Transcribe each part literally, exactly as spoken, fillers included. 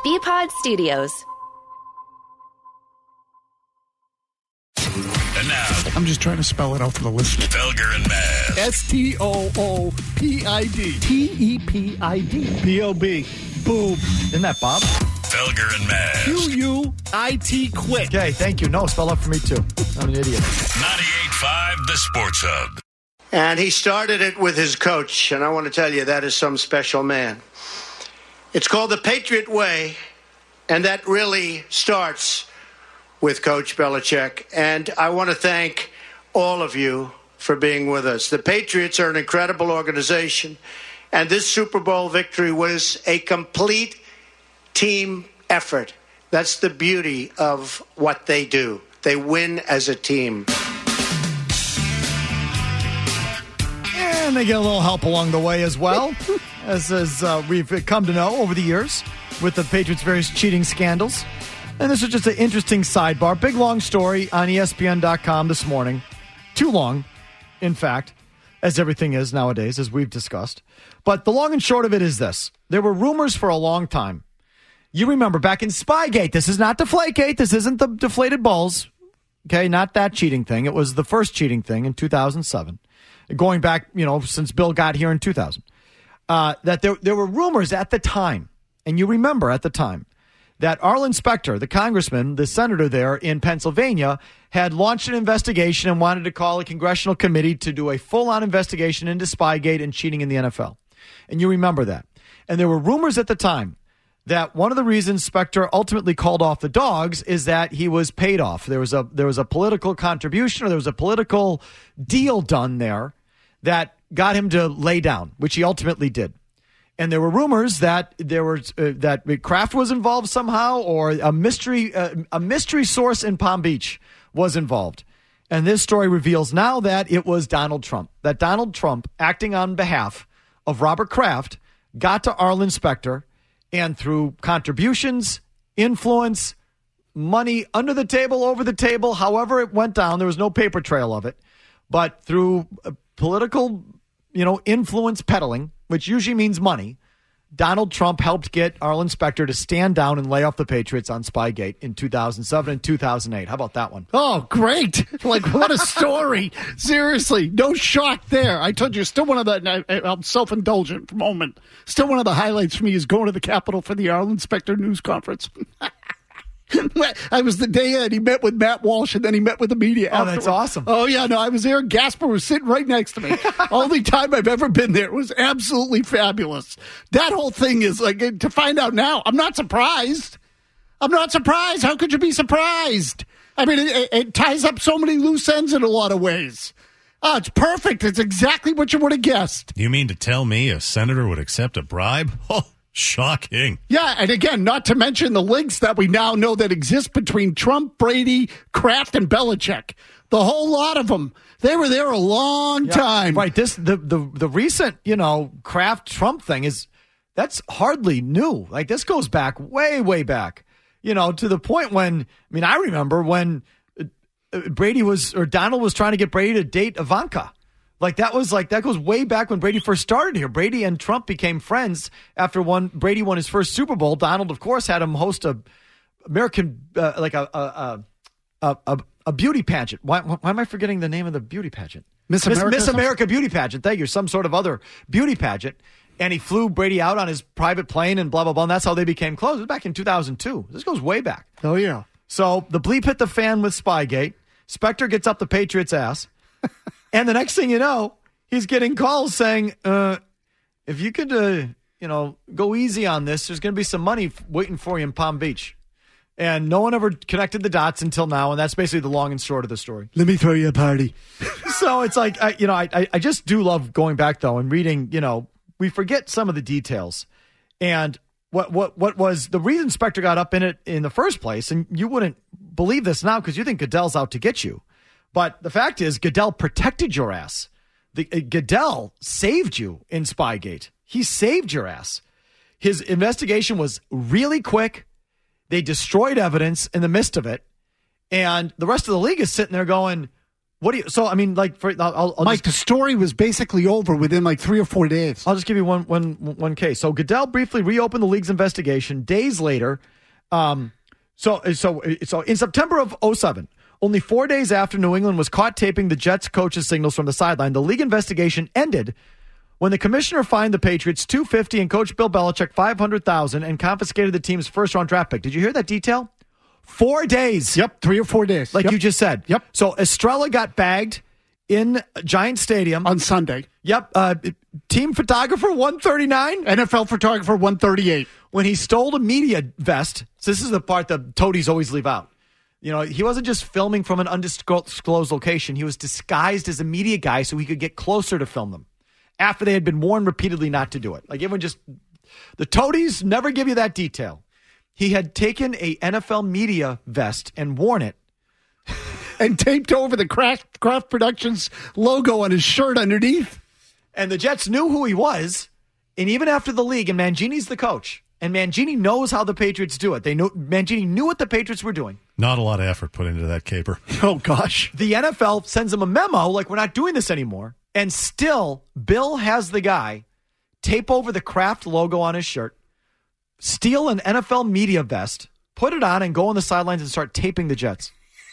B-Pod Studios. And now, I'm just trying to spell it out for the listener. Felger and Maz. S T O O P I D. T E P I D. B O B. Boom. Isn't that Bob? Felger and Maz. Q U I T quit. Okay, thank you. No, spell out for me too. I'm an idiot. ninety-eight point five The Sports Hub. And he started it with his coach, and I want to tell you that is some special man. It's called the Patriot Way, and that really starts with Coach Belichick. And I want to thank all of you for being with us. The Patriots are an incredible organization, and this Super Bowl victory was a complete team effort. That's the beauty of what they do. They win as a team. And they get a little help along the way as well, as, as uh, we've come to know over the years with the Patriots' various cheating scandals. And this is just an interesting sidebar. Big, long story on E S P N dot com this morning. Too long, in fact, as everything is nowadays, as we've discussed. But the long and short of it is this. There were rumors for a long time. You remember back in Spygate, this is not Deflategate. This isn't the deflated balls. Okay, not that cheating thing. It was the first cheating thing in two thousand seven. Going back, you know, since Bill got here in two thousand. Uh, that there, there were rumors at the time, and you remember at the time, that Arlen Specter, the congressman, the senator there in Pennsylvania, had launched an investigation and wanted to call a congressional committee to do a full-on investigation into Spygate and cheating in the N F L. And you remember that. And there were rumors at the time that one of the reasons Specter ultimately called off the Dogs is that he was paid off. There was a there was a political contribution, or there was a political deal done there that got him to lay down, which he ultimately did. And there were rumors that there was uh, that Kraft was involved somehow, or a mystery uh, a mystery source in Palm Beach was involved. And this story reveals now that it was Donald Trump. That Donald Trump, acting on behalf of Robert Kraft, got to Arlen Specter, and through contributions, influence, money under the table, over the table, however it went down, there was no paper trail of it, but through uh, political, you know, influence peddling, which usually means money, Donald Trump helped get Arlen Specter to stand down and lay off the Patriots on Spygate in two thousand seven and two thousand eight. How about that one? Oh, great. Like, what a story. Seriously, no shock there. I told you, still one of the, I'm self-indulgent moment. Still one of the highlights for me is going to the Capitol for the Arlen Specter news conference. I was the day in. He met with Matt Walsh, and then he met with the media. Oh, afterwards. That's awesome. Oh, yeah, no, I was there. Gasper was sitting right next to me. Only time I've ever been there. It was absolutely fabulous. That whole thing is like, to find out now, I'm not surprised. I'm not surprised. How could you be surprised? I mean, it, it ties up so many loose ends in a lot of ways. Oh, it's perfect. It's exactly what you would have guessed. You mean to tell me a senator would accept a bribe? Oh, shocking. Yeah, and again, not to mention the links that we now know that exist between Trump, Brady, Kraft, and Belichick. The whole lot of them. They were there a long yeah, time. Right. This the, the the recent, you know, Kraft Trump thing is that's hardly new. Like, this goes back way, way back. You know, to the point when, I mean, I remember when Brady was, or Donald was trying to get Brady to date Ivanka. Like, that was like, that goes way back when Brady first started here. Brady and Trump became friends after one, Brady won his first Super Bowl. Donald, of course, had him host a American, uh, like a, a, a, a, a beauty pageant. Why, why am I forgetting the name of the beauty pageant? Miss Miss, America, Miss America beauty pageant. Thank you. Some sort of other beauty pageant. And he flew Brady out on his private plane and blah, blah, blah. And that's how they became close. It was back in two thousand two. This goes way back. Oh, yeah. So the bleep hit the fan with Spygate. Specter gets up the Patriots' ass. And the next thing you know, he's getting calls saying, uh, if you could, uh, you know, go easy on this, there's going to be some money f- waiting for you in Palm Beach. And no one ever connected the dots until now, and that's basically the long and short of the story. Let me throw you a party. So it's like, I, you know, I, I just do love going back, though, and reading, you know, we forget some of the details. And what what what was the reason Specter got up in it in the first place, and you wouldn't believe this now because you think Goodell's out to get you. But the fact is, Goodell protected your ass. The, uh, Goodell saved you in Spygate. He saved your ass. His investigation was really quick. They destroyed evidence in the midst of it. And the rest of the league is sitting there going, What do you? So I mean, like, for I'll, I'll Mike, just, the story was basically over within like three or four days. I'll just give you one one one case. So Goodell briefly reopened the league's investigation days later. Um, so so so in September of oh seven, only four days after New England was caught taping the Jets coach's signals from the sideline, the league investigation ended when the commissioner fined the Patriots two hundred fifty dollars and Coach Bill Belichick five hundred thousand dollars and confiscated the team's first round draft pick. Did you hear that detail? Four days. Yep, three or four days. Like yep. you just said. Yep. So Estrella got bagged in Giant Stadium. On Sunday. Yep. Uh, team photographer one thirty-nine. N F L photographer one thirty-eight. When he stole a media vest. So this is the part that toadies always leave out. You know, he wasn't just filming from an undisclosed location. He was disguised as a media guy so he could get closer to film them after they had been warned repeatedly not to do it. Like everyone just, the toadies never give you that detail. He had taken a N F L media vest and worn it. And taped over the Kraft, Kraft Productions logo on his shirt underneath. And the Jets knew who he was. And even after the league, and Mangini's the coach, and Mangini knows how the Patriots do it. They knew Mangini knew what the Patriots were doing. Not a lot of effort put into that caper. Oh, gosh. The N F L sends him a memo like, we're not doing this anymore. And still, Bill has the guy tape over the Kraft logo on his shirt, steal an N F L media vest, put it on, and go on the sidelines and start taping the Jets.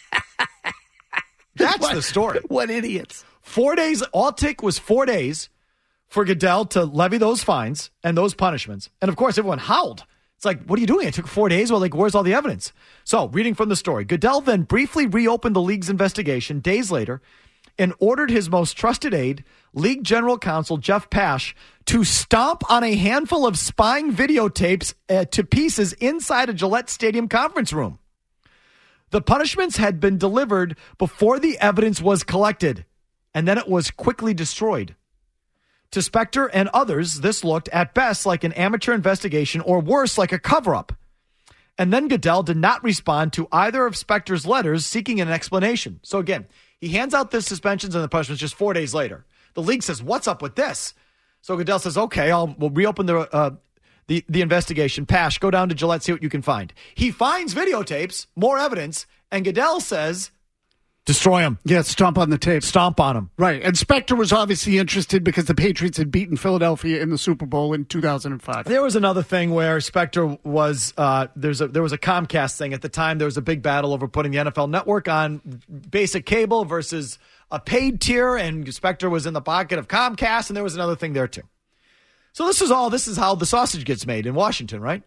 That's what, the story. What idiots. Four days, all it took was four days for Goodell to levy those fines and those punishments. And, of course, everyone howled. It's like, what are you doing? It took four days? Well, like, where's all the evidence? So, reading from the story, Goodell then briefly reopened the league's investigation days later and ordered his most trusted aide, League General Counsel Jeff Pash, to stomp on a handful of spying videotapes uh, to pieces inside a Gillette Stadium conference room. The punishments had been delivered before the evidence was collected, and then it was quickly destroyed. To Spector and others, this looked at best like an amateur investigation or worse, like a cover-up. And then Goodell did not respond to either of Spector's letters seeking an explanation. So again, he hands out the suspensions and the punishments just four days later. The league says, what's up with this? So Goodell says, okay, I'll we'll reopen the, uh, the, the investigation. Pash, go down to Gillette, see what you can find. He finds videotapes, more evidence, and Goodell says, destroy him. Yeah, stomp on the tape. Stomp on him. Right. And Spector was obviously interested because the Patriots had beaten Philadelphia in the Super Bowl in two thousand five. There was another thing where Spector was, uh, there's a, there was a Comcast thing. At the time, there was a big battle over putting the N F L Network on basic cable versus a paid tier, and Spector was in the pocket of Comcast, and there was another thing there too. So this is all, this is how the sausage gets made in Washington, right?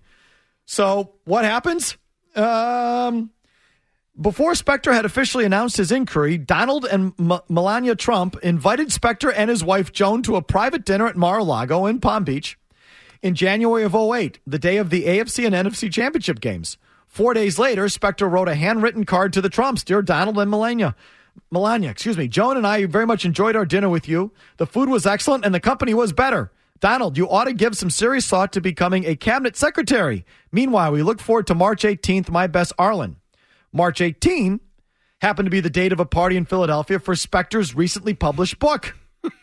So what happens? Um... Before Spector had officially announced his inquiry, Donald and M- Melania Trump invited Spector and his wife Joan to a private dinner at Mar-a-Lago in Palm Beach in January of oh eight, the day of the A F C and N F C championship games. Four days later, Spector wrote a handwritten card to the Trumps. Dear Donald and Melania, Melania, excuse me, Joan and I very much enjoyed our dinner with you. The food was excellent and the company was better. Donald, you ought to give some serious thought to becoming a cabinet secretary. Meanwhile, we look forward to March eighteenth, my best Arlen. March eighteenth happened to be the date of a party in Philadelphia for Spector's recently published book.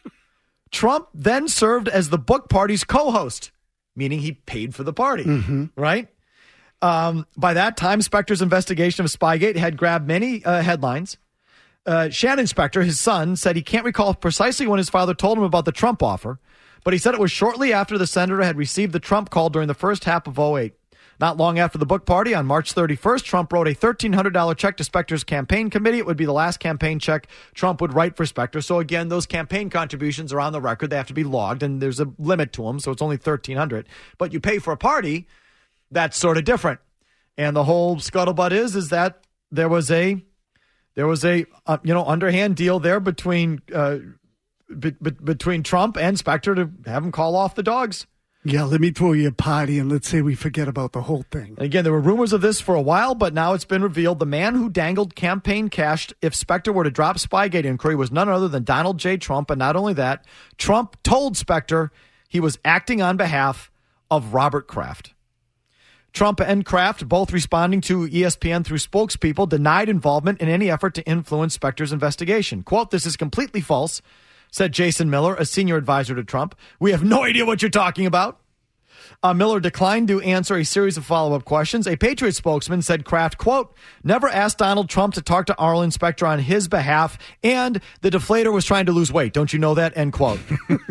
Trump then served as the book party's co-host, meaning he paid for the party, mm-hmm. right? Um, by that time, Spector's investigation of Spygate had grabbed many uh, headlines. Uh, Shannon Spector, his son, said he can't recall precisely when his father told him about the Trump offer, but he said it was shortly after the senator had received the Trump call during the first half of oh eight. Not long after the book party, on March thirty-first, Trump wrote a thirteen hundred dollars check to Spector's campaign committee. It would be the last campaign check Trump would write for Spector. So again, those campaign contributions are on the record. They have to be logged, and there's a limit to them, so it's only thirteen hundred dollars. But you pay for a party, that's sort of different. And the whole scuttlebutt is, is that there was a, there was a, uh, you know, underhand deal there between, uh, be, be, between Trump and Spector to have him call off the dogs. Yeah, let me throw you a party and let's say we forget about the whole thing. And again, there were rumors of this for a while, but now it's been revealed the man who dangled campaign cash if Spector were to drop Spygate inquiry was none other than Donald J. Trump. And not only that, Trump told Spector he was acting on behalf of Robert Kraft. Trump and Kraft, both responding to E S P N through spokespeople, denied involvement in any effort to influence Spector's investigation. Quote, "This is completely false," said Jason Miller, a senior advisor to Trump. "We have no idea what you're talking about." Uh, Miller declined to answer a series of follow-up questions. A Patriots spokesman said Kraft, quote, never asked Donald Trump to talk to Arlen Specter on his behalf, and the deflator was trying to lose weight. Don't you know that? End quote.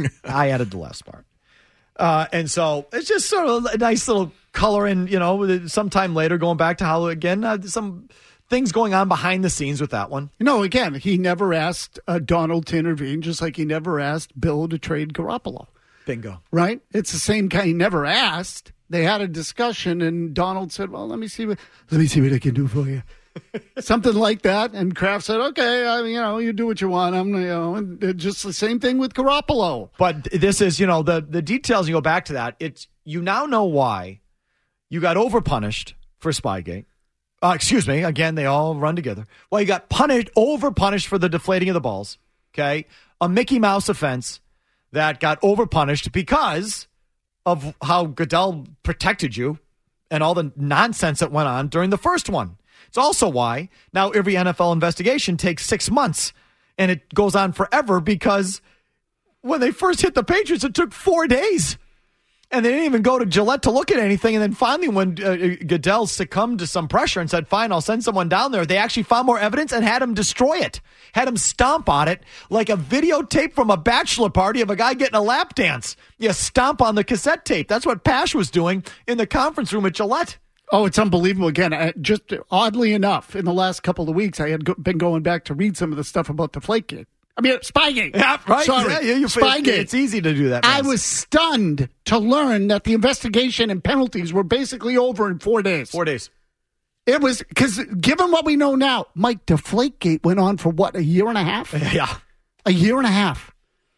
I added the last part. Uh, and so it's just sort of a nice little color in, you know, sometime later going back to how, again, uh, some things going on behind the scenes with that one. You know, again, he never asked uh, Donald to intervene, just like he never asked Bill to trade Garoppolo. Bingo. Right? It's the same kind. He never asked. They had a discussion, and Donald said, well, let me see what, let me see what I can do for you. Something like that. And Kraft said, okay, I mean, you know, you do what you want. I'm, you know, and just the same thing with Garoppolo. But this is, you know, the, the details, you go back to that. It's, you now know why you got overpunished for Spygate. Uh, excuse me. Again, they all run together. Well, you got punished, overpunished for the deflating of the balls. Okay. A Mickey Mouse offense that got overpunished because of how Goodell protected you and all the nonsense that went on during the first one. It's also why now every N F L investigation takes six months and it goes on forever because when they first hit the Patriots, it took four days. And they didn't even go to Gillette to look at anything. And then finally, when uh, Goodell succumbed to some pressure and said, fine, I'll send someone down there, they actually found more evidence and had him destroy it, had him stomp on it like a videotape from a bachelor party of a guy getting a lap dance. You stomp on the cassette tape. That's what Pash was doing in the conference room at Gillette. Oh, it's unbelievable. Again, I, just oddly enough, in the last couple of weeks, I had go, been going back to read some of the stuff about the Deflategate. I mean, Spygate. Yeah, right. Sorry, yeah, you, Spygate. It's easy to do that. I was stunned to learn that the investigation and penalties were basically over in four days. Four days. It was, because given what we know now, Mike, Deflategate went on for what, a year and a half? Yeah. A year and a half.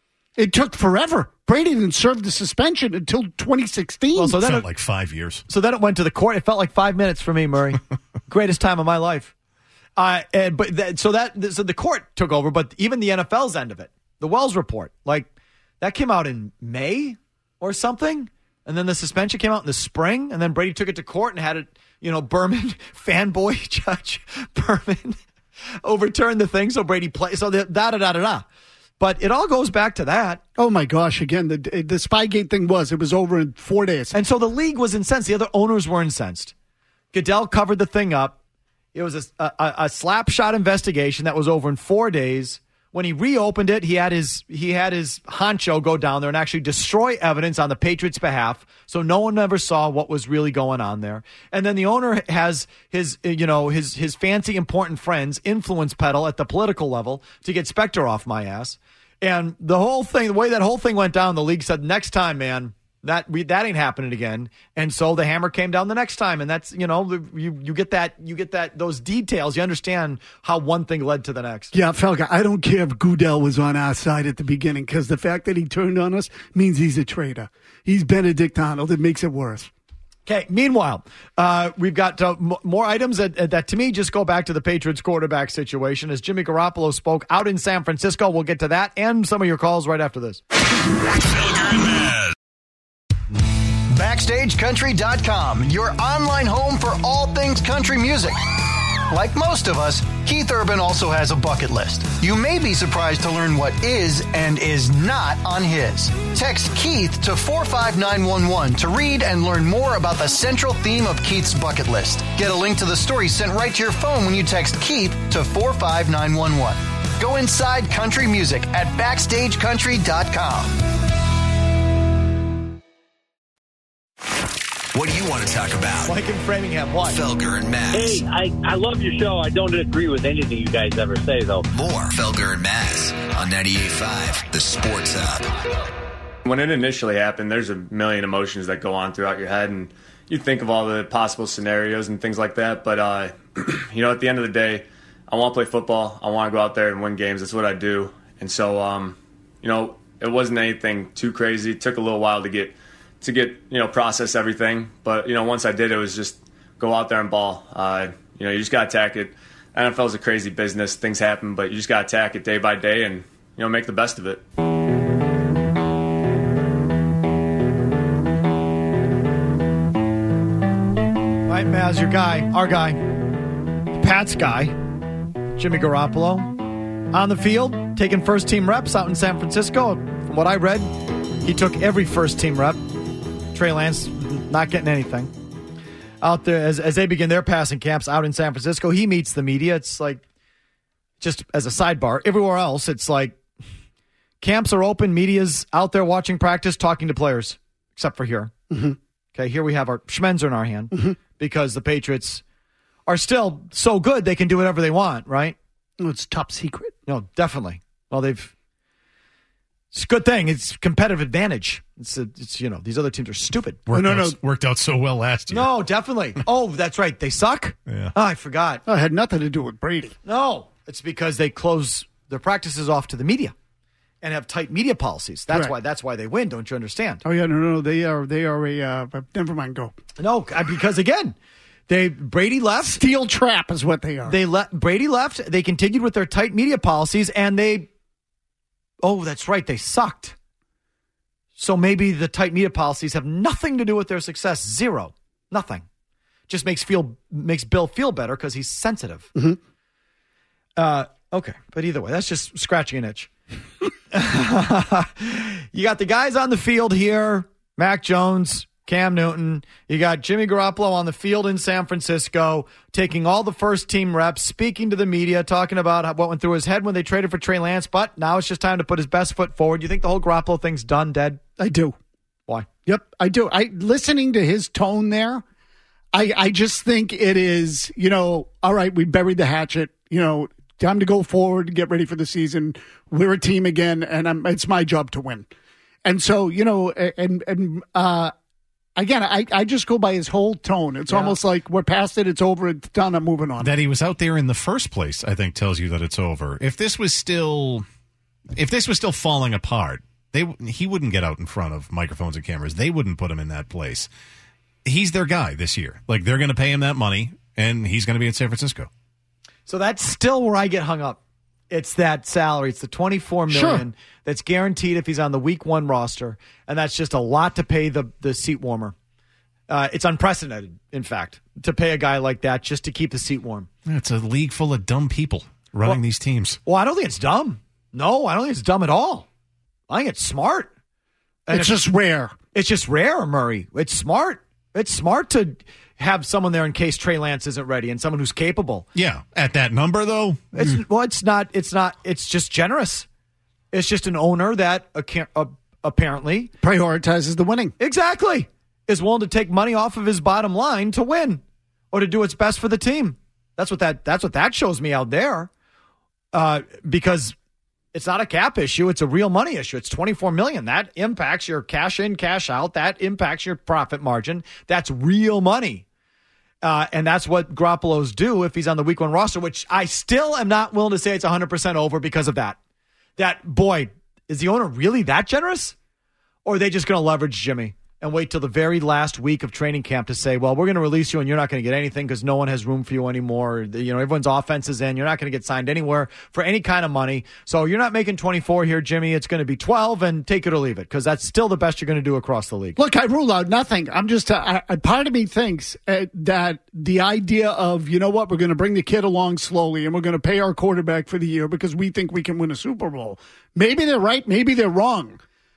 It took forever. Brady didn't serve the suspension until twenty sixteen. Well, so that felt like five years. So then it went to the court. It felt like five minutes for me, Murray. Greatest time of my life. Uh, and, but that, so that so the court took over, but even the N F L's end of it, the Wells report, like that came out in May or something, and then the suspension came out in the spring, and then Brady took it to court and had it, you know, Berman, fanboy Judge Berman, overturned the thing, so Brady played. So the da da da da da. But it all goes back to that. Oh, my gosh. Again, the the Spygate thing was, it was over in four days. And so the league was incensed. The other owners were incensed. Goodell covered the thing up. It was a, a, a slap shot investigation that was over in four days. When he reopened it, he had his he had his honcho go down there and actually destroy evidence on the Patriots' behalf, so no one ever saw what was really going on there. And then the owner has his you know his his fancy important friends influence peddle at the political level to get Specter off my ass. And the whole thing, the way that whole thing went down, the league said, next time, man, that we that ain't happening again. And so the hammer came down the next time. And that's, you know, you you get that, you get that, those details. You understand how one thing led to the next. Yeah, Felga, I don't care if Goodell was on our side at the beginning, because the fact that he turned on us means he's a traitor. He's Benedict Arnold. It makes it worse. Okay, meanwhile, uh, we've got uh, m- more items that, uh, that, to me, just go back to the Patriots quarterback situation. As Jimmy Garoppolo spoke out in San Francisco, we'll get to that and some of your calls right after this. Backstage Country dot com, your online home for all things country music. Like most of us, Keith Urban also has a bucket list. You may be surprised to learn what is and is not on his. Text Keith to four five nine one one to read and learn more about the central theme of Keith's bucket list. Get a link to the story sent right to your phone when you text Keith to four five nine one one. Go inside country music at Backstage Country dot com. What do you want to talk about? Mike in Framingham, what? Felger and Mazz. Hey, I, I love your show. I don't agree with anything you guys ever say, though. More Felger and Mazz on ninety-eight point five, The Sports Hub. When it initially happened, there's a million emotions that go on throughout your head, and you think of all the possible scenarios and things like that. But, uh, you know, at the end of the day, I want to play football. I want to go out there and win games. That's what I do. And so, um, you know, it wasn't anything too crazy. It took a little while to get to get, you know, process everything. But, you know, once I did, it was just go out there and ball. Uh, you know, you just got to attack it. N F L is a crazy business. Things happen, but you just got to attack it day by day and, you know, make the best of it. Right, Maz, your guy, our guy, Pat's guy, Jimmy Garoppolo, on the field, taking first-team reps out in San Francisco. From what I read, he took every first-team rep. Trey Lance not getting anything. Out there, as, as they begin their passing camps out in San Francisco, he meets the media. It's like, just as a sidebar, everywhere else, it's like camps are open, media's out there watching practice, talking to players, except for here. Mm-hmm. Okay, here we have our Schmenzer in our hand mm-hmm. because the Patriots are still so good they can do whatever they want, right? Well, it's top secret. No, definitely. Well, they've... It's a good thing. It's competitive advantage. It's, a, it's you know, these other teams are stupid. Worked, no, no, out, worked out so well last year. No, definitely. Oh, that's right. They suck? Yeah. Oh, I forgot. Oh, it had nothing to do with Brady. No, it's because they close their practices off to the media and have tight media policies. That's Correct. why That's why they win, don't you understand? Oh, yeah, no, no, they are, they are a, uh, never mind, go. No, because again, they Brady left. Steel trap is what they are. They let Brady left. They continued with their tight media policies, and they, oh, that's right, they sucked. So maybe the tight media policies have nothing to do with their success. Zero. Nothing. Just makes feel makes Bill feel better because he's sensitive. Mm-hmm. Uh, okay. But either way, that's just scratching an itch. You got the guys on the field here. Mac Jones, Cam Newton. You got Jimmy Garoppolo on the field in San Francisco, taking all the first team reps, speaking to the media, talking about what went through his head when they traded for Trey Lance. But now it's just time to put his best foot forward. You think the whole Garoppolo thing's done, dead? I do. Why? Yep, I do. I listening to his tone there, I, I just think it is, you know, all right, we buried the hatchet, you know, time to go forward, get ready for the season. We're a team again, and I'm, it's my job to win. And so, you know, and, and, uh, again, I, I just go by his whole tone. It's yeah. almost like we're past it, it's over, it's done, I'm moving on. That he was out there in the first place, I think, tells you that it's over. If this was still, if this was still falling apart, they he wouldn't get out in front of microphones and cameras. They wouldn't put him in that place. He's their guy this year. Like, they're going to pay him that money, and he's going to be in San Francisco. So that's still where I get hung up. It's that salary. It's the twenty-four million dollars sure. that's guaranteed if he's on the week one roster, and that's just a lot to pay the the seat warmer. Uh, it's unprecedented, in fact, to pay a guy like that just to keep the seat warm. It's a league full of dumb people running well, these teams. Well, I don't think it's dumb. No, I don't think it's dumb at all. I think it's smart. And it's just rare. It's just rare, Murray. It's smart. It's smart to have someone there in case Trey Lance isn't ready and someone who's capable. Yeah, at that number though. It's mm. well, it's not. It's not. It's just generous. It's just an owner that uh, apparently prioritizes the winning. Exactly, is willing to take money off of his bottom line to win or to do what's best for the team. That's what that. That's what that shows me out there. Uh, because it's not a cap issue; it's a real money issue. It's twenty-four million dollars. That impacts your cash in, cash out. That impacts your profit margin. That's real money. Uh, and that's what Garoppolo's do if he's on the week one roster, which I still am not willing to say it's one hundred percent over because of that. That, boy, is the owner really that generous? Or are they just going to leverage Jimmy and wait till the very last week of training camp to say, well, we're going to release you and you're not going to get anything because no one has room for you anymore. You know, everyone's offense is in. You're not going to get signed anywhere for any kind of money. So you're not making twenty-four here, Jimmy. It's going to be twelve and take it or leave it because that's still the best you're going to do across the league. Look, I rule out nothing. I'm just, uh, I, part of me thinks uh, that the idea of, you know what, we're going to bring the kid along slowly and we're going to pay our quarterback for the year because we think we can win a Super Bowl. Maybe they're right. Maybe they're wrong.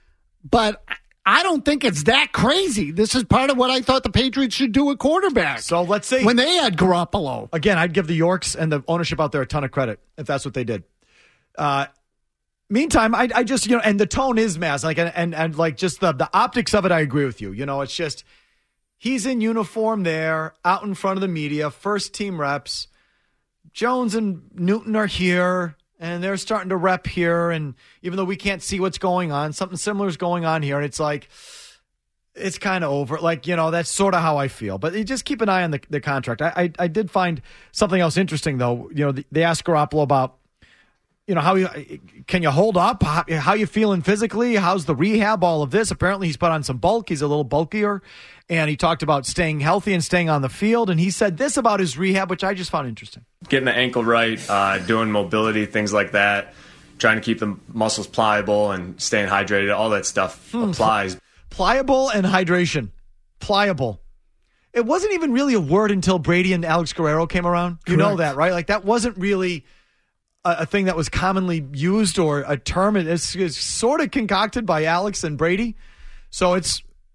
But I don't think it's that crazy. This is part of what I thought the Patriots should do at quarterback. So let's say when they had Garoppolo. Again, I'd give the Yorks and the ownership out there a ton of credit if that's what they did. Uh, meantime, I, I just, you know, and the tone is mass, like, and, and, and like just the, the optics of it, I agree with you. You know, it's just, he's in uniform there, out in front of the media, first team reps. Jones and Newton are here. And they're starting to rep here, and even though we can't see what's going on, something similar is going on here, and it's like, it's kind of over. Like, you know, that's sort of how I feel. But you just keep an eye on the, the contract. I, I I did find something else interesting, though. You know, they asked Garoppolo about, you know, how you can you hold up? How, how you feeling physically? How's the rehab? All of this. Apparently, he's put on some bulk. He's a little bulkier. And he talked about staying healthy and staying on the field. And he said this about his rehab, which I just found interesting. Getting the ankle right, uh, doing mobility, things like that, trying to keep the muscles pliable and staying hydrated, all that stuff hmm. applies. Pliable and hydration. Pliable. It wasn't even really a word until Brady and Alex Guerrero came around. You Correct. know that, right? Like, that wasn't really a, a thing that was commonly used or a term. It's, it's sort of concocted by Alex and Brady. So it's...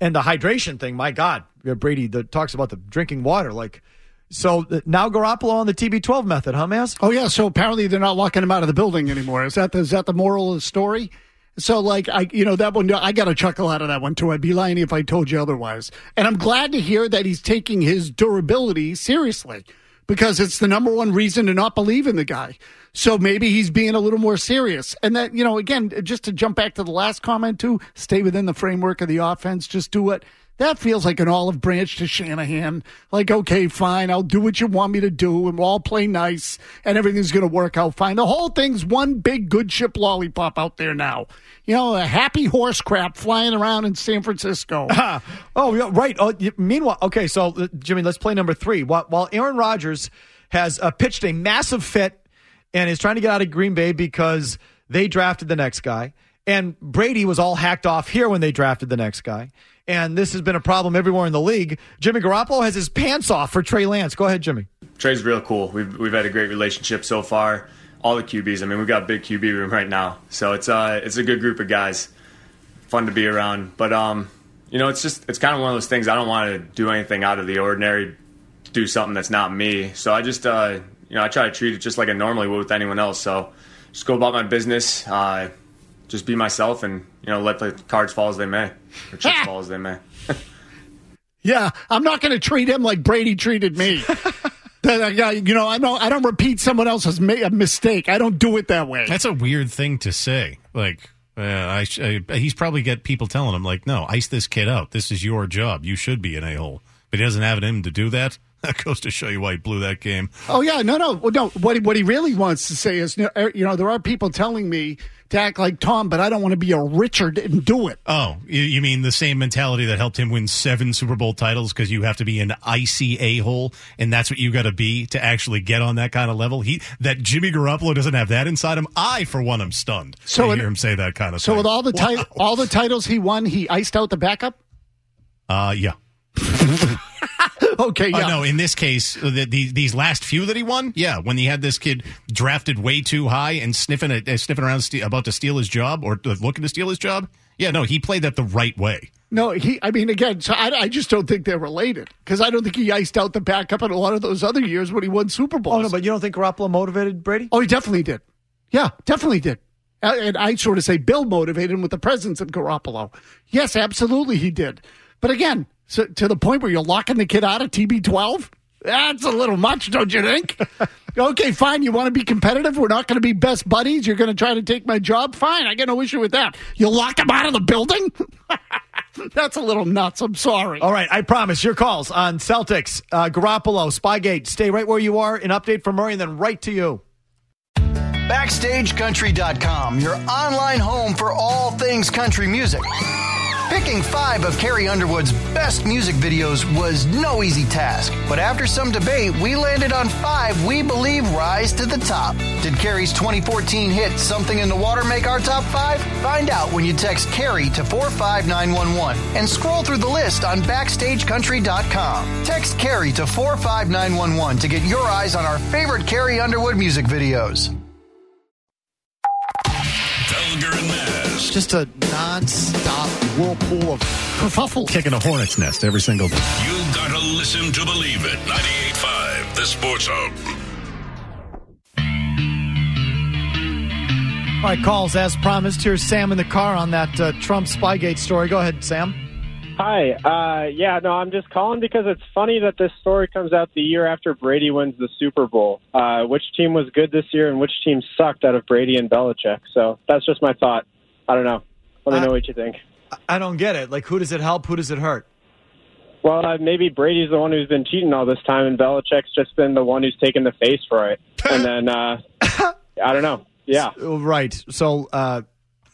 And the hydration thing, my God, Brady the, talks about the drinking water. Like, so now Garoppolo on the T B twelve method, huh, Maz? Oh, yeah. So apparently they're not locking him out of the building anymore. Is that the, is that the moral of the story? So, like, I, you know, that one, I got a chuckle out of that one, too. I'd be lying if I told you otherwise. And I'm glad to hear that he's taking his durability seriously, because it's the number one reason to not believe in the guy. So maybe he's being a little more serious. And that, you know, again, just to jump back to the last comment, too, stay within the framework of the offense, just do it. That feels like an olive branch to Shanahan. Like, okay, fine, I'll do what you want me to do, and we'll all play nice, and everything's going to work out fine. The whole thing's one big good ship lollipop out there now. You know, a happy horse crap flying around in San Francisco. oh, yeah, right. Oh, meanwhile, okay, so, uh, Jimmy, let's play number three. While, while Aaron Rodgers has uh, pitched a massive fit and is trying to get out of Green Bay because they drafted the next guy, and Brady was all hacked off here when they drafted the next guy, and this has been a problem everywhere in the league, Jimmy Garoppolo has his pants off for Trey Lance. Go ahead, Jimmy. Trey's real cool. We've we've had a great relationship so far. All the Q Bs. I mean, we've got a big Q B room right now, so it's uh it's a good group of guys. Fun to be around. But um, you know, it's just it's kind of one of those things. I don't want to do anything out of the ordinary, do something that's not me. So I just uh you know I try to treat it just like I normally would with anyone else. So just go about my business. Uh, just be myself, and you know let the cards fall as they may, or chips fall as they may. Yeah, I'm not going to treat him like Brady treated me. That, you know, I don't. I don't repeat someone else's ma- mistake. I don't do it that way. That's a weird thing to say. Like, uh, I, I, he's probably get people telling him, like, no, ice this kid out. This is your job. You should be an a-hole. But he doesn't have it in him to do that. That goes to show you why he blew that game. Oh yeah, no, no, no. What he, what he really wants to say is, you know, there are people telling me to act like Tom, but I don't want to be a Richard and do it. Oh, you, you mean the same mentality that helped him win seven Super Bowl titles, because you have to be an icy a-hole, and that's what you got to be to actually get on that kind of level. He that Jimmy Garoppolo doesn't have that inside him. I, for one, am stunned so to it, hear him say that kind of so thing. So with all the wow. ti- all the titles he won, he iced out the backup. Uh, yeah. Okay, yeah. Uh, no, in this case, the, the, these last few that he won, yeah, when he had this kid drafted way too high and sniffing a, uh, sniffing around st- about to steal his job or uh, looking to steal his job, yeah, no, he played that the right way. No, he. I mean, again, so I, I just don't think they're related, because I don't think he iced out the backup in a lot of those other years when he won Super Bowls. Oh, no, but you don't think Garoppolo motivated Brady? Oh, he definitely did. Yeah, definitely did. And I sort of say Bill motivated him with the presence of Garoppolo. Yes, absolutely he did. But again, so to the point where you're locking the kid out of T B twelve? That's a little much, don't you think? Okay, fine. You want to be competitive? We're not going to be best buddies. You're going to try to take my job? Fine. I got no issue with that. You lock him out of the building? That's a little nuts. I'm sorry. All right. I promise. Your calls on Celtics, uh, Garoppolo, Spygate. Stay right where you are. An update from Murray, and then right to you. Backstage Country dot com, your online home for all things country music. Picking five of Carrie Underwood's best music videos was no easy task, but after some debate, we landed on five we believe rise to the top. Did Carrie's twenty fourteen hit Something in the Water make our top five? Find out when you text Carrie to four five nine one one and scroll through the list on Backstage Country dot com. Text Carrie to four five nine one one to get your eyes on our favorite Carrie Underwood music videos. Felger and Maz. Just a non-stop whirlpool of kerfuffle. Kicking a hornet's nest every single day. You gotta listen to believe it. ninety-eight point five, The Sports Hub. All right, calls as promised. Here's Sam in the car on that uh, Trump Spygate story. Go ahead, Sam. Hi. Uh, yeah, no, I'm just calling because it's funny that this story comes out the year after Brady wins the Super Bowl. Uh, which team was good this year and which team sucked out of Brady and Belichick? So that's just my thought. I don't know. Let me I, know what you think. I don't get it. Like, who does it help? Who does it hurt? Well, uh, maybe Brady's the one who's been cheating all this time, and Belichick's just been the one who's taken the face for it. And then, uh, I don't know. Yeah. Right. So, uh...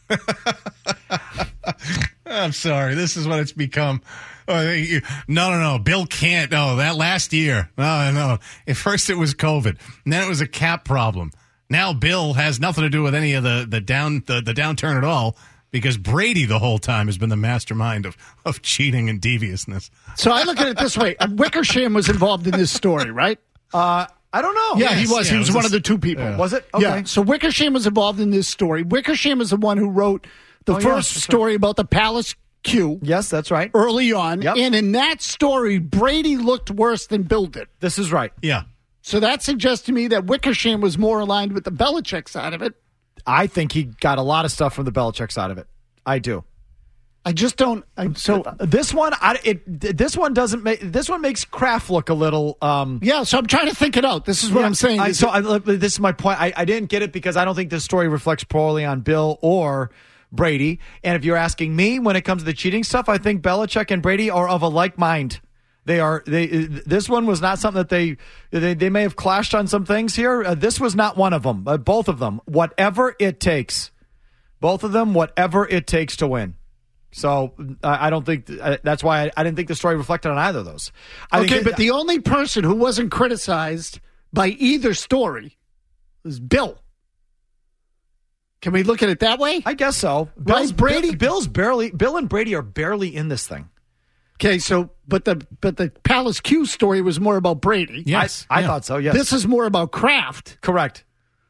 I'm sorry. This is what it's become. Oh, you, no, no, no. Bill can't. No, that last year. No, no. At first it was COVID. And then it was a cap problem. Now Bill has nothing to do with any of the, the down the, the downturn at all, because Brady the whole time has been the mastermind of, of cheating and deviousness. So I look at it this way. Wickersham was involved in this story, right? Uh, I don't know. Yeah, Yes, he was. yeah, he was, was one this, of the two people. Yeah. Was it? Okay. Yeah. So Wickersham was involved in this story. Wickersham is the one who wrote the oh, first yeah, story about the Palace Q. Yes, that's right. Early on. Yep. And in that story, Brady looked worse than Bill did. This is right. Yeah. So that suggests to me that Wickersham was more aligned with the Belichick side of it. I think he got a lot of stuff from the Belichick side of it. I do. I just don't. I, so this one, I, it, this one doesn't make. This one makes Kraft look a little. Um, yeah, so I'm trying to think it out. This is what yeah, I'm saying. I, Is so it, I, this is my point. I, I didn't get it because I don't think this story reflects poorly on Bill or Brady. And if you're asking me, when it comes to the cheating stuff, I think Belichick and Brady are of a like mind. They are. They. This one was not something that they. They, they may have clashed on some things here. Uh, this was not one of them. Uh, both of them. Whatever it takes. Both of them. Whatever it takes to win. So uh, I don't think uh, that's why I, I didn't think the story reflected on either of those. I okay, think but it, the only person who wasn't criticized by either story was Bill. Can we look at it that way? I guess so. Right, Bill's, Brady? Bill, Bill's barely. Bill and Brady are barely in this thing. Okay, so but the but the Palace Q story was more about Brady. Yes, I, I yeah. thought so. Yes, This is more about Kraft. correct.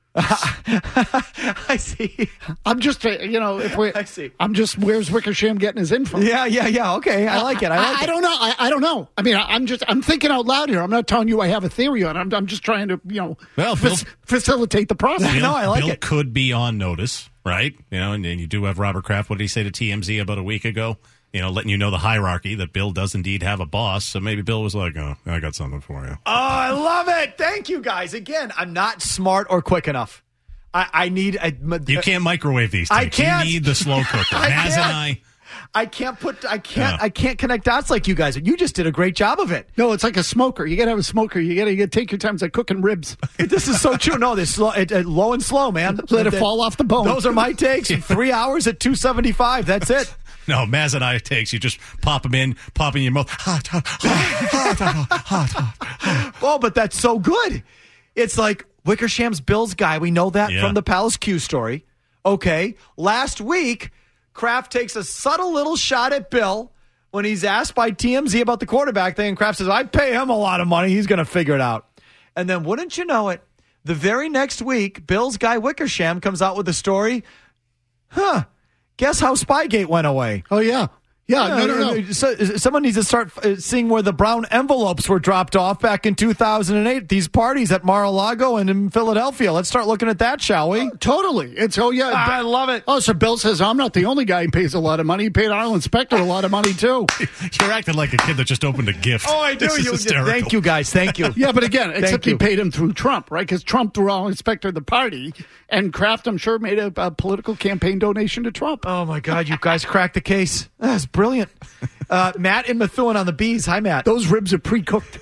I see. I'm just, uh, you know, if we, I see. I'm just, where's Wickersham getting his info? Yeah, yeah, yeah. Okay, I like it. I like I, it. don't know. I, I don't know. I mean, I, I'm just, I'm thinking out loud here. I'm not telling you I have a theory on it. I'm, I'm just trying to, you know, Well, fac- Bill- facilitate the process. Bill, No, I like Bill it. could be on notice, right? You know, and, and you do have Robert Kraft. What did he say to T M Z about a week ago? You know, letting you know the hierarchy that Bill does indeed have a boss. So maybe Bill was like, "Oh, I got something for you." Oh, I love it. Thank you, guys. Again, I'm not smart or quick enough. I, I need. A, You can't microwave these things. I can't. You need the slow cooker. I Maz can't. and I. I can't put. I can't. Yeah. I can't connect dots like you guys. You just did a great job of it. No, it's like a smoker. You got to have a smoker. You got to take your time. It's like cooking ribs. This is so true. No, this slow, it, it, low and slow, man. Let it fall off the bone. Those are my takes. Three hours at two seventy five. That's it. No, Maz and I takes. You just pop them in, pop in your mouth. Hot, hot, hot, hot, hot, hot. Oh, but that's so good. It's like Wickersham's Bill's guy. We know that Yeah. from the Palace Q story. Okay. Last week, Kraft takes a subtle little shot at Bill when he's asked by T M Z about the quarterback thing. And Kraft says, I pay him a lot of money. He's going to figure it out. And then wouldn't you know it, the very next week, Bill's guy Wickersham comes out with a story. Huh. Guess how Spygate went away? Oh, yeah. Yeah, no, no, no. So, someone needs to start uh, seeing where the brown envelopes were dropped off back in two thousand eight. These parties at Mar-a-Lago and in Philadelphia. Let's start looking at that, shall we? Uh, totally. It's, oh, yeah. I love it. Oh, so Bill says, I'm not the only guy who pays a lot of money. He paid Arlen Specter a lot of money, too. You're acting like a kid that just opened a gift. Oh, I do. This is You, hysterical. thank you, guys. Thank you. Yeah, but again, except he you. paid him through Trump, right? Because Trump threw Arlen Specter the party, and Kraft, I'm sure, made a, a political campaign donation to Trump. Oh, my God. You guys cracked the case. That's brilliant. Uh, Matt in Methuen on the Bees. Hi, Matt. Those ribs are pre-cooked.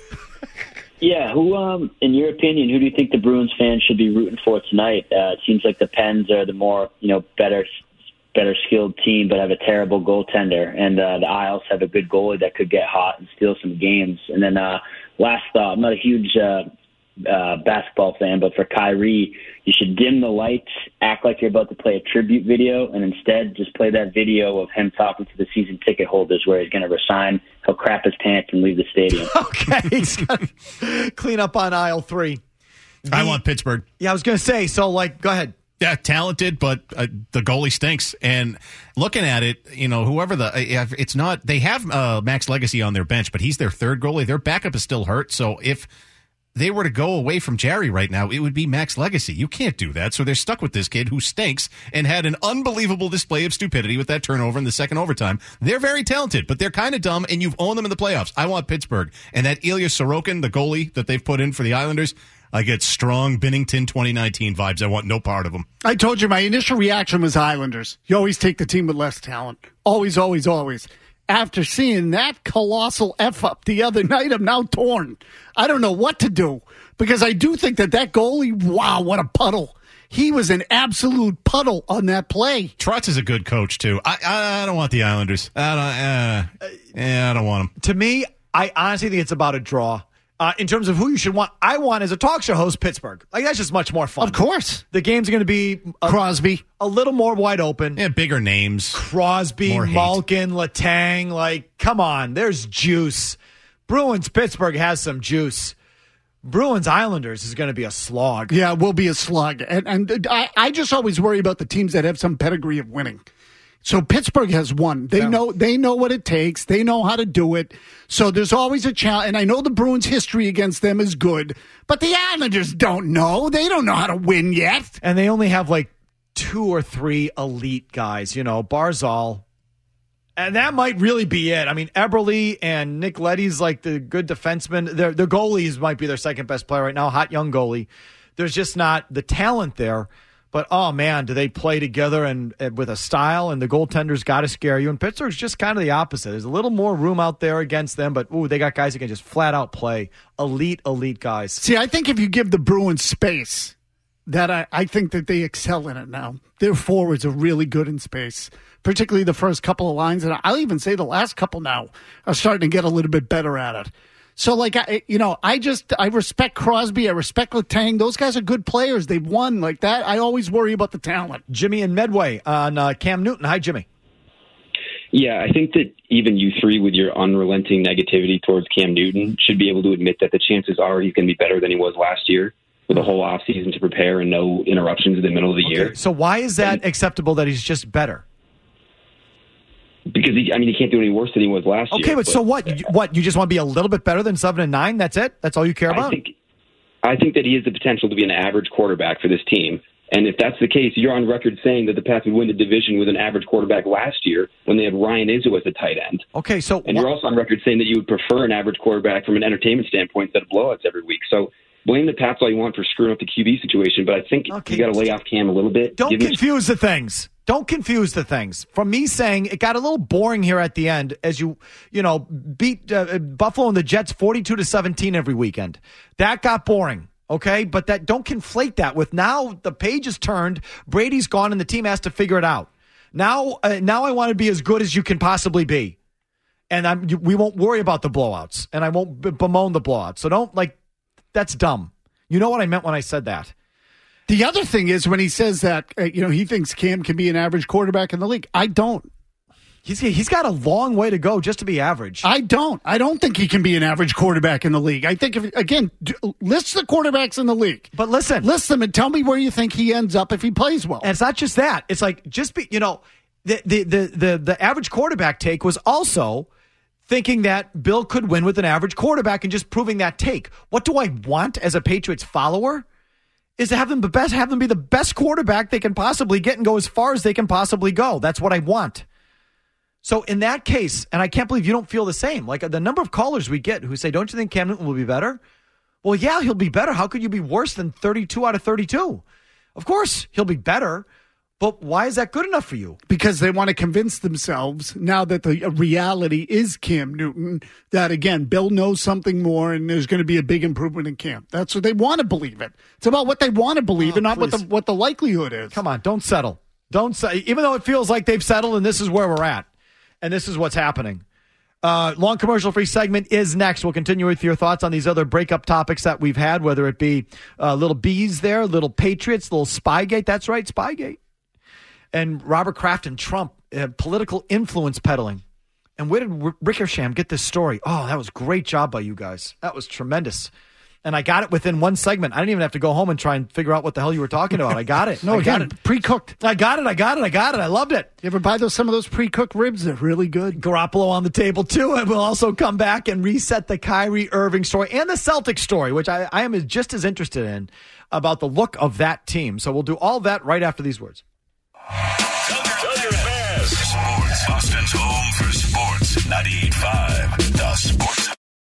Yeah, who, um, in your opinion, who do you think the Bruins fans should be rooting for tonight? Uh, it seems like the Pens are the more, you know, better, better skilled team, but have a terrible goaltender, and uh, the Isles have a good goalie that could get hot and steal some games. And then, uh, last thought, I'm not a huge uh, uh, basketball fan, but for Kyrie, you should dim the lights, act like you're about to play a tribute video, and instead just play that video of him talking to the season ticket holders where he's going to resign, he'll crap his pants and leave the stadium. Okay. He's got to clean up on aisle three. I The- want Pittsburgh. Yeah, I was going to say, so, like, go ahead. Yeah, talented, but uh, the goalie stinks. And looking at it, you know, whoever the, if it's not, they have uh, Max Legacy on their bench, but he's their third goalie. Their backup is still hurt. So if they were to go away from Jerry right now, it would be Max Legacy. You can't do that. So they're stuck with this kid who stinks and had an unbelievable display of stupidity with that turnover in the second overtime. They're very talented, but they're kind of dumb, and you've owned them in the playoffs. I want Pittsburgh. And that Ilya Sorokin, the goalie that they've put in for the Islanders, I get strong Binnington twenty nineteen vibes. I want no part of them. I told you my initial reaction was Islanders. You always take the team with less talent. Always, always, always. After seeing that colossal F-up the other night, I'm now torn. I don't know what to do because I do think that that goalie, wow, what a puddle. He was an absolute puddle on that play. Trotz is a good coach, too. I I, I don't want the Islanders. I don't, uh, yeah, I don't want them. To me, I honestly think it's about a draw. Uh, in terms of who you should want, I want as a talk show host Pittsburgh. Like that's just much more fun. Of course, the game's going to be a, Crosby, a little more wide open. Yeah, bigger names. Crosby, More hate. Malkin, Letang. Like, come on, there's juice. Bruins Pittsburgh has some juice. Bruins Islanders is going to be a slog. Yeah, it will be a slug. And and I, I just always worry about the teams that have some pedigree of winning. So Pittsburgh has won. They Yeah. know they know what it takes. They know how to do it. So there's always a challenge. And I know the Bruins' history against them is good, but the Islanders don't know. They don't know how to win yet. And they only have like two or three elite guys, you know, Barzal. And that might really be it. I mean, Eberle and Nick Leddy's like the good defenseman. Their, their goalies might be their second best player right now, hot young goalie. There's just not the talent there. But, oh, man, do they play together and, and with a style, and the goaltender's got to scare you. And Pittsburgh's just kind of the opposite. There's a little more room out there against them, but, ooh, they got guys that can just flat out play. Elite, elite guys. See, I think if you give the Bruins space, that I, I think that they excel in it now. Their forwards are really good in space, particularly the first couple of lines. And I'll even say the last couple now are starting to get a little bit better at it. So, like, I, you know, I just, I respect Crosby. I respect Letang. Those guys are good players. They've won like that. I always worry about the talent. Jimmy and Medway on uh, Cam Newton. Hi, Jimmy. Yeah, I think that even you three with your unrelenting negativity towards Cam Newton should be able to admit that the chances are he's going to be better than he was last year with a whole offseason to prepare and no interruptions in the middle of the Okay, year. so why is that and, acceptable that he's just better? Because, he, I mean, he can't do any worse than he was last Okay, year. but, but so what? You, what? You just want to be a little bit better than seven and nine? That's it? That's all you care about? I think, I think that he has the potential to be an average quarterback for this team. And if that's the case, you're on record saying that the Pats would win the division with an average quarterback last year when they had Ryan Izzo as a tight end. Okay, so and you're also on record saying that you would prefer an average quarterback from an entertainment standpoint instead of blowouts every week. So blame the Pats all you want for screwing up the Q B situation, but I think okay. you got to lay off Cam a little bit. Don't Give confuse the things. Don't confuse the things. From me saying it got a little boring here at the end as you, you know, beat uh, Buffalo and the Jets forty-two to seventeen every weekend. That got boring. Okay, but that don't conflate that with now the page is turned, Brady's gone, and the team has to figure it out. Now, uh, now I want to be as good as you can possibly be, and I'm. We won't worry about the blowouts, and I won't b- bemoan the blowouts. So don't like. That's dumb. You know what I meant when I said that. The other thing is when he says that, uh, you know, he thinks Cam can be an average quarterback in the league. I don't. He's he's got a long way to go just to be average. I don't. I don't think he can be an average quarterback in the league. I think, if again, d- list the quarterbacks in the league. But listen. List them and tell me where you think he ends up if he plays well. And it's not just that. It's like, just be, you know, the the the the, the average quarterback take was also thinking that Bill could win with an average quarterback and just proving that take. What do I want as a Patriots follower? Is to have them the best, have them be the best quarterback they can possibly get and go as far as they can possibly go. That's what I want. So in that case, and I can't believe you don't feel the same, like the number of callers we get who say, don't you think Cam Newton will be better? Well, yeah, he'll be better. How could you be worse than thirty-two out of thirty-two? Of course, he'll be better. But why is that good enough for you? Because they want to convince themselves, now that the reality is Cam Newton, that, again, Bill knows something more and there's going to be a big improvement in Cam. That's what they want to believe it. It's about what they want to believe oh, and not what the, what the likelihood is. Come on, don't settle. Don't say, even though it feels like they've settled and this is where we're at. And this is what's happening. Uh, long commercial-free segment is next. We'll continue with your thoughts on these other breakup topics that we've had, whether it be uh, little bees there, little Patriots, little Spygate. That's right, Spygate. And Robert Kraft and Trump, uh, political influence peddling. And where did R- Rickersham get this story? Oh, that was a great job by you guys. That was tremendous. And I got it within one segment. I didn't even have to go home and try and figure out what the hell you were talking about. I got it. no, I again, got it. pre-cooked. I got it. I got it. I got it. I loved it. You ever buy those some of those pre-cooked ribs? They're really good. Garoppolo on the table, too. And we'll also come back and reset the Kyrie Irving story and the Celtics story, which I, I am just as interested in about the look of that team. So we'll do all that right after these words. Tugger and Bass. Sports. Boston's home for sports. ninety-eight point five. The Sports.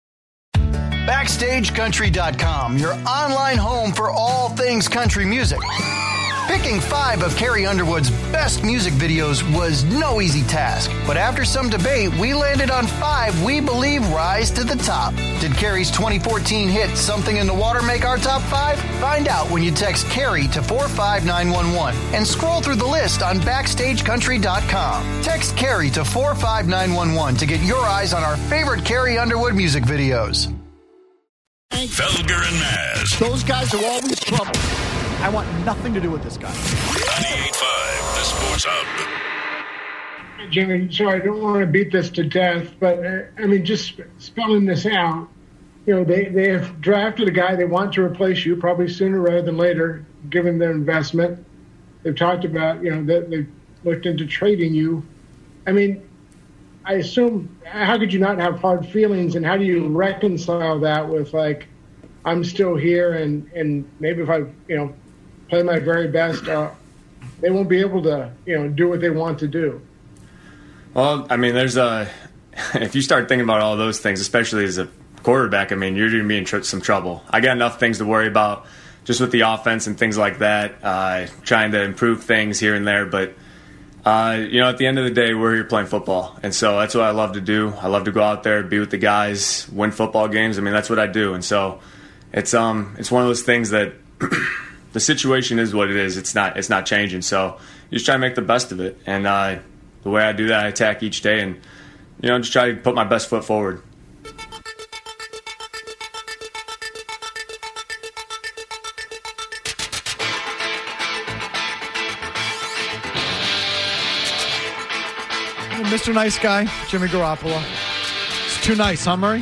Backstage Country dot com, your online home for all things country music. Picking five of Carrie Underwood's best music videos was no easy task, but after some debate, we landed on five we believe rise to the top. Did Carrie's twenty fourteen hit Something in the Water make our top five? Find out when you text Carrie to four five nine one one and scroll through the list on Backstage Country dot com. Text Carrie to four five nine one one to get your eyes on our favorite Carrie Underwood music videos. Felger and Maz. Those guys are always trouble. I want nothing to do with this guy. ninety-eight point five, the Sports Hub. Jimmy, sorry, I don't want to beat this to death, but, uh, I mean, just spelling this out, you know, they, they have drafted a guy they want to replace you, probably sooner rather than later, given their investment. They've talked about, you know, they, they've looked into trading you. I mean, I assume, how could you not have hard feelings, and how do you reconcile that with, like, I'm still here, and, and maybe if I, you know, play my very best, uh, they won't be able to, you know, do what they want to do. Well, I mean, there's a, if you start thinking about all those things, especially as a quarterback, I mean, you're going to be in tr- some trouble. I got enough things to worry about just with the offense and things like that, uh, trying to improve things here and there. But, uh, you know, at the end of the day, we're here playing football. And so that's what I love to do. I love to go out there, be with the guys, win football games. I mean, that's what I do. And so it's um it's one of those things that the situation is what it is. It's not it's not changing. So you just try to make the best of it. And uh, the way I do that, I attack each day and, you know, just try to put my best foot forward. Mister Nice Guy, Jimmy Garoppolo. It's too nice, huh, Murray?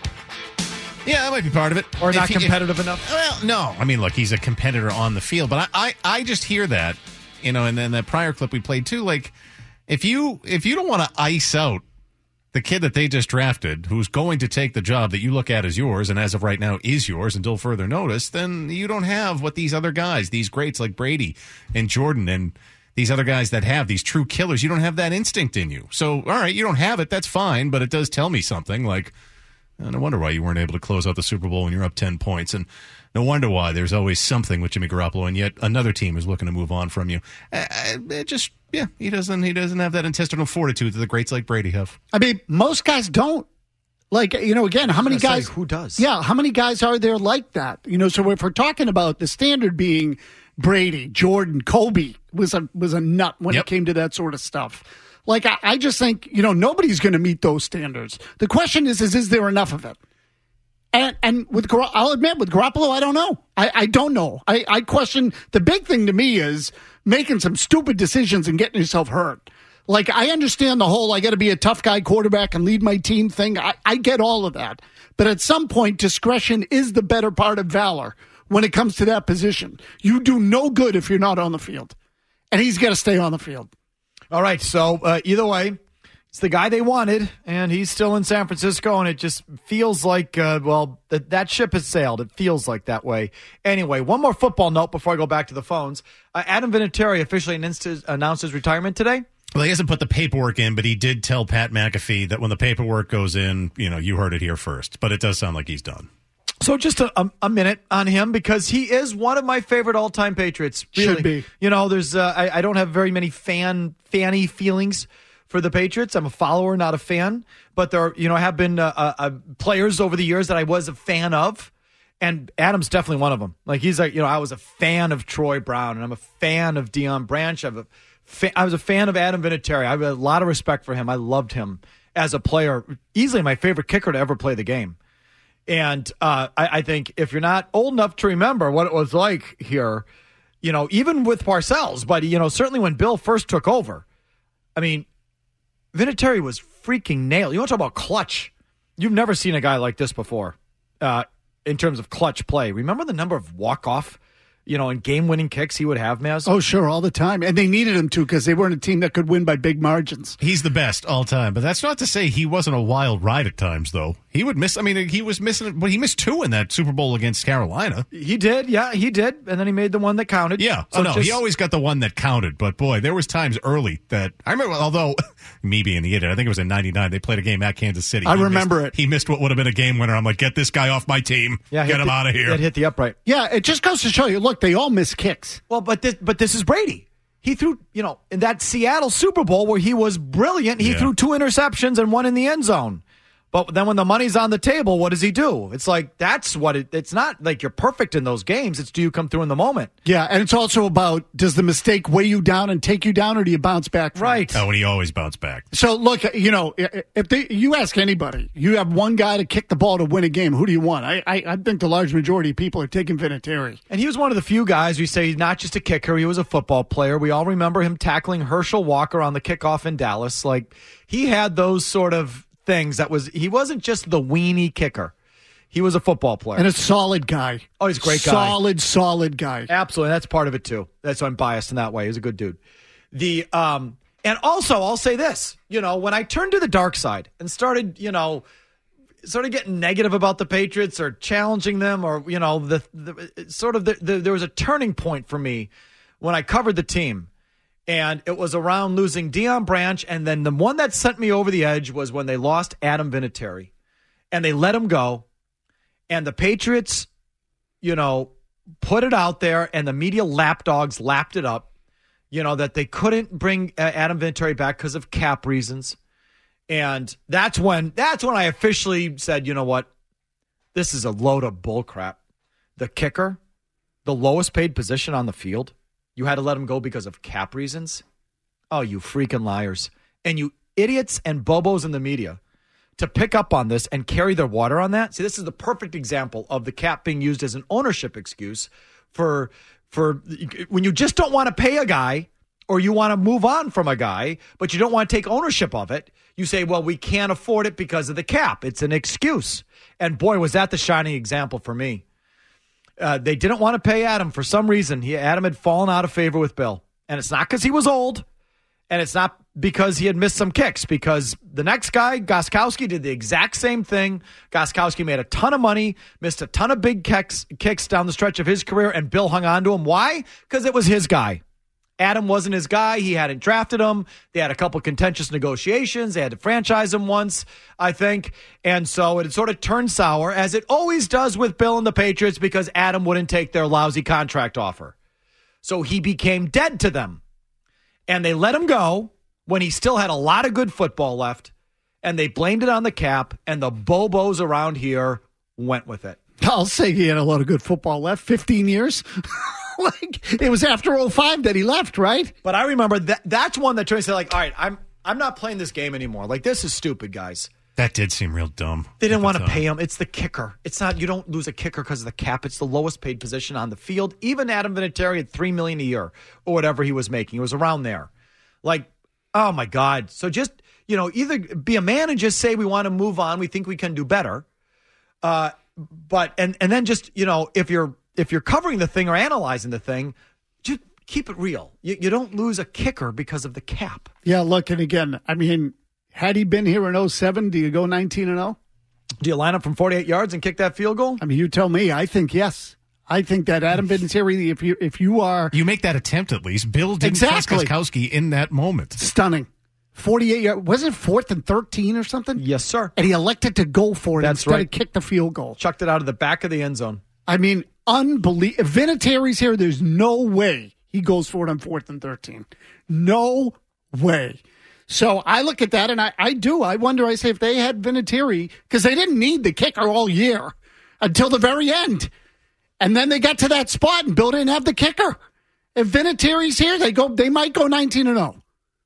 Yeah, that might be part of it. Or If not he- competitive if- enough? Well, no. I mean, look, he's a competitor on the field, but I, I, I just hear that, you know, and then that prior clip we played too. Like, if you if you don't want to ice out the kid that they just drafted, who's going to take the job that you look at as yours, and as of right now is yours until further notice, then you don't have what these other guys, these greats like Brady and Jordan and these other guys that have these true killers, you don't have that instinct in you. So, all right, you don't have it. That's fine, but it does tell me something. Like, no wonder why you weren't able to close out the Super Bowl when you're up ten points. And no wonder why there's always something with Jimmy Garoppolo, and yet another team is looking to move on from you. Uh, it just, yeah, he doesn't he doesn't have that intestinal fortitude that the greats like Brady have. I mean, most guys don't. Like, you know, again, how many gonna guys? say, who does? Yeah, how many guys are there like that? You know, so if we're talking about the standard being Brady, Jordan, Kobe was a was a nut when Yep. it came to that sort of stuff. Like, I, I just think, you know, nobody's going to meet those standards. The question is, is, is there enough of it? And and with Gar- I'll admit, with Garoppolo, I don't know. I, I don't know. I, I question. The big thing to me is making some stupid decisions and getting yourself hurt. Like, I understand the whole I got to be a tough guy quarterback and lead my team thing. I, I get all of that. But at some point, discretion is the better part of valor when it comes to that position. You do no good if you're not on the field. And he's got to stay on the field. All right, so uh, either way, it's the guy they wanted, and he's still in San Francisco, and it just feels like, uh, well, th- that ship has sailed. It feels like that way. Anyway, one more football note before I go back to the phones. Uh, Adam Vinatieri officially announced his, announced his retirement today. Well, he hasn't put the paperwork in, but he did tell Pat McAfee that when the paperwork goes in, you know, you heard it here first. But it does sound like he's done. So just a, a, a minute on him, because he is one of my favorite all-time Patriots. Really. Should be. You know, there's uh, I, I don't have very many fan fanny feelings for the Patriots. I'm a follower, not a fan. But there, you know, have been uh, uh, players over the years that I was a fan of, and Adam's definitely one of them. Like, he's like, you know, I was a fan of Troy Brown, and I'm a fan of Deion Branch. I'm a fa- I was a fan of Adam Vinatieri. I have a lot of respect for him. I loved him as a player. Easily my favorite kicker to ever play the game. And uh, I, I think if you're not old enough to remember what it was like here, you know, even with Parcells, but, you know, certainly when Bill first took over, I mean, Vinatieri was freaking nailed. You want to talk about clutch? You've never seen a guy like this before uh, in terms of clutch play. Remember the number of walk-off, you know, and game-winning kicks he would have, Maz? Oh, sure, all the time. And they needed him to, because they weren't a team that could win by big margins. He's the best all time, but that's not to say he wasn't a wild ride at times, though. He would miss, I mean, he was missing, but he missed two in that Super Bowl against Carolina. He did, yeah, he did. And then he made the one that counted. Yeah. So oh, no, just- he always got the one that counted, but boy, there was times early that, I remember, although, me being the idiot, I think it was in ninety-nine, they played a game at Kansas City. I He remember missed, it. He missed what would have been a game winner. I'm like, get this guy off my team. Yeah, Get hit him the- out of here. It hit the upright. Yeah, it just goes to show you, look, they all miss kicks. Well, but this, but this is Brady. He threw, you know, in that Seattle Super Bowl where he was brilliant, he Yeah. threw two interceptions and one in the end zone. But then when the money's on the table, what does he do? It's like, that's what it, it's not like you're perfect in those games. It's do you come through in the moment? Yeah, and it's also about, does the mistake weigh you down and take you down, or do you bounce back from it? Right. Oh, and he always bounced back. So, look, you know, if they, you ask anybody, you have one guy to kick the ball to win a game, who do you want? I, I, I think the large majority of people are taking Vinatieri. And he was one of the few guys we say he's not just a kicker, he was a football player. We all remember him tackling Herschel Walker on the kickoff in Dallas. Like, he had those sort of things that was, he wasn't just the weenie kicker. He was a football player. And a solid guy. Oh, he's a great guy. Solid, solid guy. Absolutely. That's part of it, too. That's why I'm biased in that way. He's a good dude. The um, and also I'll say this, you know, when I turned to the dark side and started, you know, started getting negative about the Patriots or challenging them, or you know, the, the sort of the, the, there was a turning point for me when I covered the team, and it was around losing Deion Branch, and then the one that sent me over the edge was when they lost Adam Vinatieri, and they let him go, and the Patriots, you know, put it out there, and the media lapdogs lapped it up. You know, that they couldn't bring uh, Adam Vinatieri back because of cap reasons. And that's when that's when I officially said, you know what? This is a load of bullcrap. The kicker, the lowest paid position on the field, you had to let him go because of cap reasons? Oh, you freaking liars. And you idiots and bobos in the media to pick up on this and carry their water on that. See, this is the perfect example of the cap being used as an ownership excuse for For when you just don't want to pay a guy, or you want to move on from a guy, but you don't want to take ownership of it, you say, well, we can't afford it because of the cap. It's an excuse. And boy, was that the shining example for me. Uh, they didn't want to pay Adam for some reason. He, Adam had fallen out of favor with Bill. And it's not because he was old, and it's not because he had missed some kicks, because the next guy, Gostkowski, did the exact same thing. Gostkowski made a ton of money, missed a ton of big kicks, kicks down the stretch of his career, and Bill hung on to him. Why? Because it was his guy. Adam wasn't his guy. He hadn't drafted him. They had a couple contentious negotiations. They had to franchise him once, I think. And so it sort of turned sour, as it always does with Bill and the Patriots, because Adam wouldn't take their lousy contract offer. So he became dead to them. And they let him go when he still had a lot of good football left, and they blamed it on the cap, and the bobos around here went with it. I'll say he had a lot of good football left. fifteen years. Like, it was after oh five that he left, right? But I remember that that's one that turned to say, like, all right, I'm I'm not playing this game anymore. Like, this is stupid, guys. That did seem real dumb. They didn't want to pay him. It's the kicker. It's not, you don't lose a kicker because of the cap. It's the lowest paid position on the field. Even Adam Vinatieri had three million dollars a year or whatever he was making. It was around there. Like, oh my God. So just, you know, either be a man and just say we want to move on. We think we can do better. Uh, but, and, and then just, you know, if you're, if you're covering the thing or analyzing the thing, just keep it real. You, you don't lose a kicker because of the cap. Yeah, look, and again, I mean, had he been here in oh seven, do you go nineteen and oh? Do you line up from forty-eight yards and kick that field goal? I mean, you tell me. I think yes. I think that Adam Vinatieri, if you if you are... You make that attempt at least. Bill didn't exactly. trust Gostkowski in that moment. Stunning. forty-eight yards. Was it fourth and thirteen or something? Yes, sir. And he elected to go for it That's instead right. of kick the field goal. Chucked it out of the back of the end zone. I mean, unbelievable. If Vinatieri's here, there's no way he goes for it on fourth and thirteen. No way. So I look at that, and I, I do. I wonder, I say, if they had Vinatieri, because they didn't need the kicker all year until the very end. And then they got to that spot, and Bill didn't have the kicker. If Vinatieri's here, they go. They might go nineteen and oh.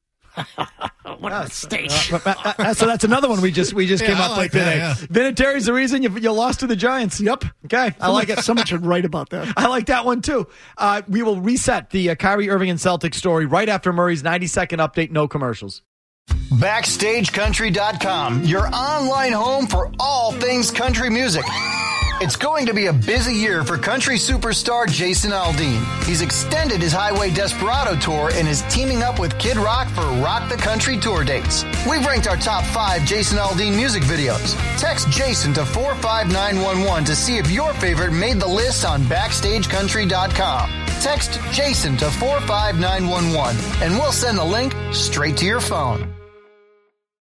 What a stage. Uh, uh, uh, so that's another one we just we just Yeah, came I up like with today. that, Vinatieri's the reason you, you lost to the Giants. Yep. Okay, I like it. Someone should write about that. I like that one, too. Uh, we will reset the uh, Kyrie Irving and Celtics story right after Murray's ninety-second update. No commercials. Backstage Country dot com, your online home for all things country music. It's going to be a busy year for country superstar Jason Aldean. He's extended his Highway Desperado tour and is teaming up with Kid Rock for Rock the Country tour dates. We've ranked our top five Jason Aldean music videos. Text Jason to four five nine one one to see if your favorite made the list on Backstage Country dot com. Text Jason to four five nine one one and we'll send the link straight to your phone.